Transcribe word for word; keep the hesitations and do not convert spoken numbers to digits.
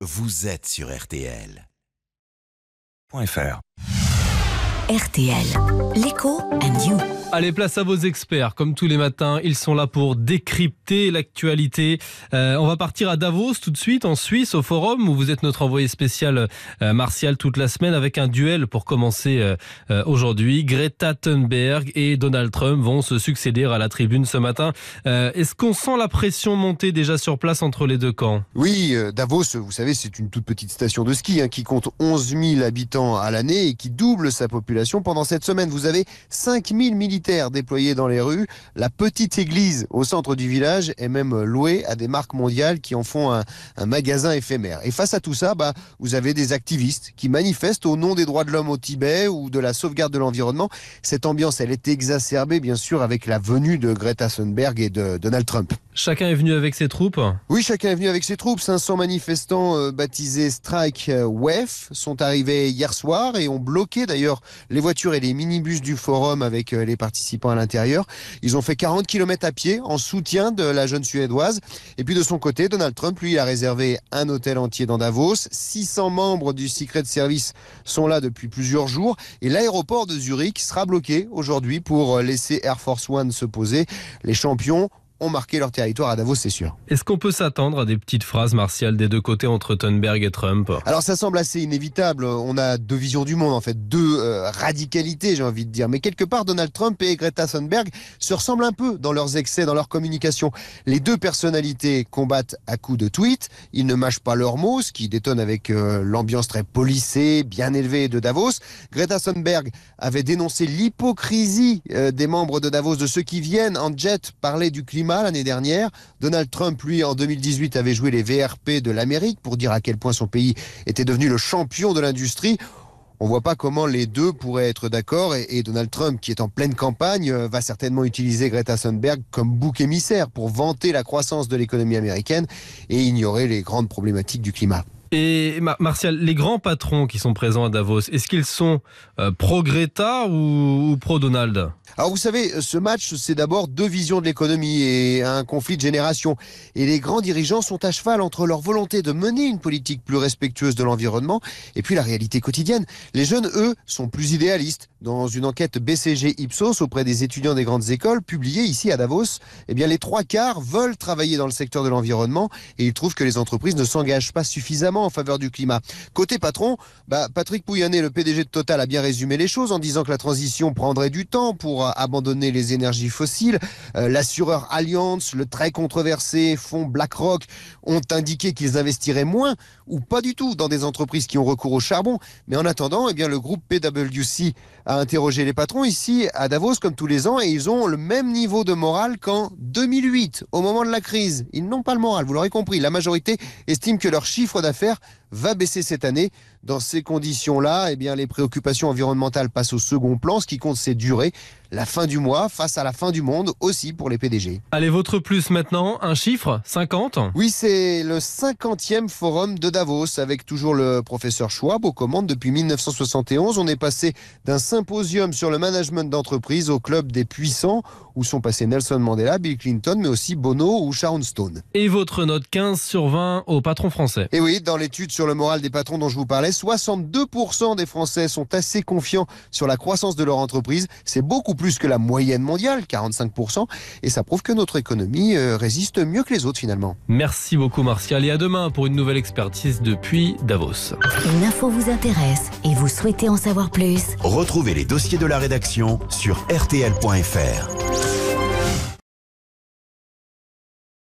vous êtes sur R T L. .fr R T L, l'écho and you. Allez, place à vos experts. Comme tous les matins, ils sont là pour décrypter l'actualité. Euh, on va partir à Davos tout de suite, en Suisse, au Forum, où vous êtes notre envoyé spécial euh, Martial toute la semaine, avec un duel pour commencer euh, euh, aujourd'hui. Greta Thunberg et Donald Trump vont se succéder à la tribune ce matin. Euh, est-ce qu'on sent la pression monter déjà sur place entre les deux camps ? Oui, euh, Davos, vous savez, c'est une toute petite station de ski hein, qui compte onze mille habitants à l'année et qui double sa population pendant cette semaine. Vous avez cinq mille militaires déployés dans les rues. La petite église au centre du village est même louée à des marques mondiales qui en font un, un magasin éphémère. Et face à tout ça, bah, vous avez des activistes qui manifestent au nom des droits de l'homme au Tibet ou de la sauvegarde de l'environnement. Cette ambiance, elle est exacerbée, bien sûr, avec la venue de Greta Thunberg et de Donald Trump. Chacun est venu avec ses troupes ? Oui, chacun est venu avec ses troupes. cinq cents manifestants euh, baptisés Strike euh, W E F sont arrivés hier soir et ont bloqué d'ailleurs les voitures et les minibus du forum avec euh, les participants à l'intérieur. Ils ont fait quarante kilomètres à pied en soutien de la jeune Suédoise. Et puis de son côté, Donald Trump, lui, a réservé un hôtel entier dans Davos. six cents membres du Secret Service sont là depuis plusieurs jours. Et l'aéroport de Zurich sera bloqué aujourd'hui pour laisser Air Force One se poser. Les champions ont marqué leur territoire à Davos, c'est sûr. Est-ce qu'on peut s'attendre à des petites phrases martiales des deux côtés entre Thunberg et Trump ? Alors ça semble assez inévitable. On a deux visions du monde, en fait, deux euh, radicalités, j'ai envie de dire. Mais quelque part, Donald Trump et Greta Thunberg se ressemblent un peu dans leurs excès, dans leur communication. Les deux personnalités combattent à coups de tweets. Ils ne mâchent pas leurs mots, ce qui détonne avec euh, l'ambiance très policée, bien élevée de Davos. Greta Thunberg avait dénoncé l'hypocrisie euh, des membres de Davos, de ceux qui viennent en jet parler du climat l'année dernière. Donald Trump, lui, en deux mille dix-huit, avait joué les V R P de l'Amérique pour dire à quel point son pays était devenu le champion de l'industrie. On ne voit pas comment les deux pourraient être d'accord et, et Donald Trump, qui est en pleine campagne, euh, va certainement utiliser Greta Thunberg comme bouc émissaire pour vanter la croissance de l'économie américaine et ignorer les grandes problématiques du climat. Et Martial, les grands patrons qui sont présents à Davos, est-ce qu'ils sont euh, pro-Greta ou, ou pro-Donald ? Alors vous savez, ce match, c'est d'abord deux visions de l'économie et un conflit de génération. Et les grands dirigeants sont à cheval entre leur volonté de mener une politique plus respectueuse de l'environnement et puis la réalité quotidienne. Les jeunes, eux, sont plus idéalistes. Dans une enquête B C G Ipsos auprès des étudiants des grandes écoles, publiée ici à Davos, eh bien les trois quarts veulent travailler dans le secteur de l'environnement et ils trouvent que les entreprises ne s'engagent pas suffisamment en faveur du climat. Côté patron, bah, Patrick Pouyanné, le P D G de Total, a bien résumé les choses en disant que la transition prendrait du temps pour abandonner les énergies fossiles. Euh, l'assureur Allianz, le très controversé fonds BlackRock ont indiqué qu'ils investiraient moins ou pas du tout dans des entreprises qui ont recours au charbon. Mais en attendant, eh bien, le groupe P W C a interrogé les patrons ici à Davos comme tous les ans et ils ont le même niveau de morale qu'en deux mille huit, au moment de la crise. Ils n'ont pas le moral, vous l'aurez compris. La majorité estime que leur chiffre d'affaires va baisser cette année. Dans ces conditions-là, eh bien, les préoccupations environnementales passent au second plan. Ce qui compte, c'est durer. La fin du mois face à la fin du monde aussi pour les P D G. Allez, votre plus maintenant, un chiffre, cinquante ? Oui, c'est le cinquantième forum de Davos avec toujours le professeur Schwab aux commandes depuis mille neuf cent soixante et onze. On est passé d'un symposium sur le management d'entreprise au club des puissants où sont passés Nelson Mandela, Bill Clinton, mais aussi Bono ou Sharon Stone. Et votre note quinze sur vingt au patron français ? Et oui, dans l'étude sur le moral des patrons dont je vous parlais, soixante-deux pour cent des Français sont assez confiants sur la croissance de leur entreprise. C'est beaucoup plus que la moyenne mondiale, quarante-cinq pour cent, et ça prouve que notre économie euh, résiste mieux que les autres finalement. Merci beaucoup Martial et à demain pour une nouvelle expertise depuis Davos. Une info vous intéresse et vous souhaitez en savoir plus ? Retrouvez les dossiers de la rédaction sur R T L point F R.